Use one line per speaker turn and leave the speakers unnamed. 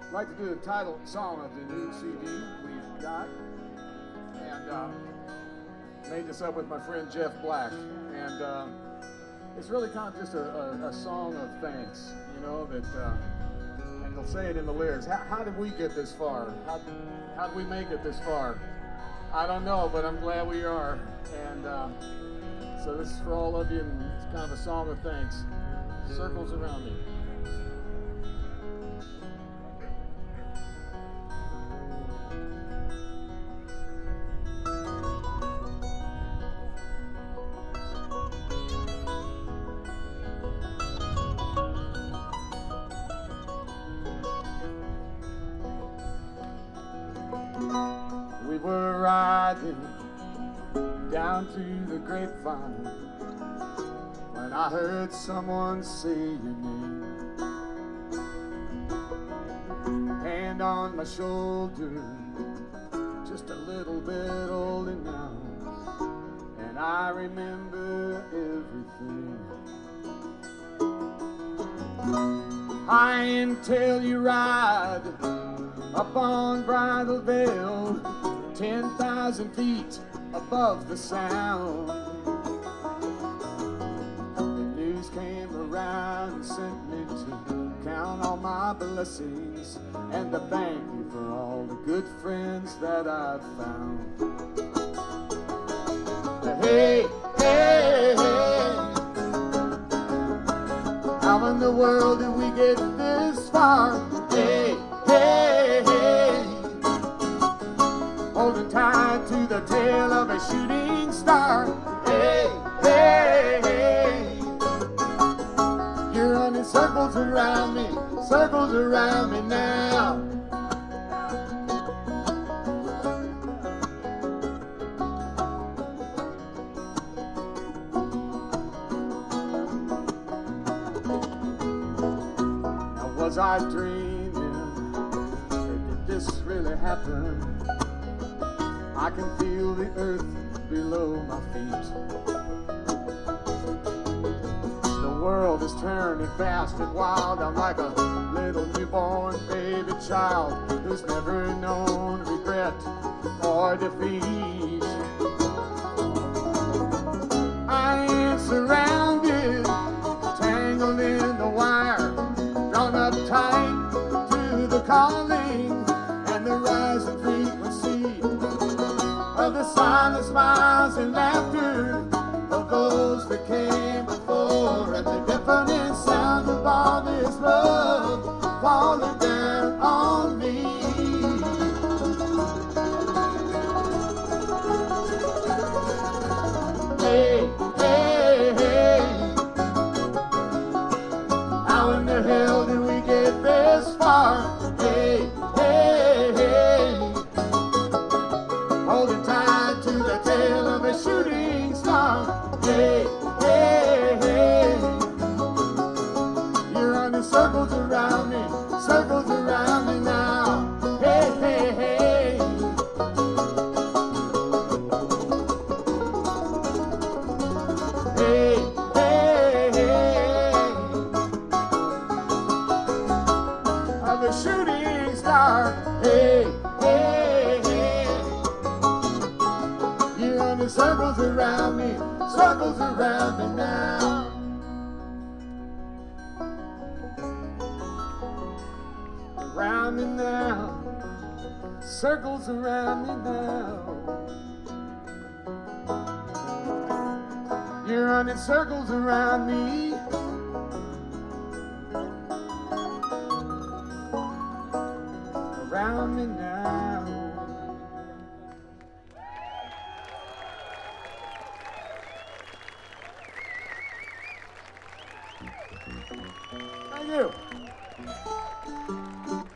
I'd like to do the title song of the new CD we've got. And made this up with my friend Jeff Black. And it's really kind of just a song of thanks, you know, that, and you'll say it in the lyrics. How did we get this far? How did we make it this far? I don't know, but I'm glad we are. And so this is for all of you, and it's kind of a song of thanks. Circles around me. We were riding down to the grapevine when I heard someone say your name. Hand on my shoulder, just a little bit older now, and I remember everything. High until you ride up on Bridal Veil, 10,000 feet above the sound. The news came around and sent me to count all my blessings and to thank you for all the good friends that I've found. Hey, hey, hey, how in the world did we get this far? Hey, hey, hey, holding tight to the tail of a shooting star. Hey, hey, hey, you're running circles around me now. Now was I dreaming? Did this really happen? I can feel the earth below my feet. The world is turning fast and wild. I'm like a little newborn baby child who's never known regret or defeat. I am surrounded, tangled in the wire, drawn up tight to the calling and the rising frequency of the silent smiles and laughter of those that came before, and the deafening sound of all this love falling down on me. Hey, hey, hey, how in the hell did we get this far? Hey, hey, hey, holding tight to the tail of a shooting star. Hey, hey, hey, you're running circles around me now. Hey, hey, hey, hey, hey, hey, of a shooting star. Hey, hey, hey, you're running circles around me now. Around me now, circles around me now. You're running circles around me. Around me now. Thank you.